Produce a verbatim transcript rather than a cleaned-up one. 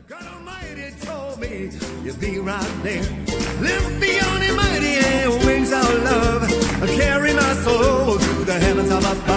God Almighty told me you'd be right there. Lift me on your mighty wings of love. Carry my soul to the heavens of above.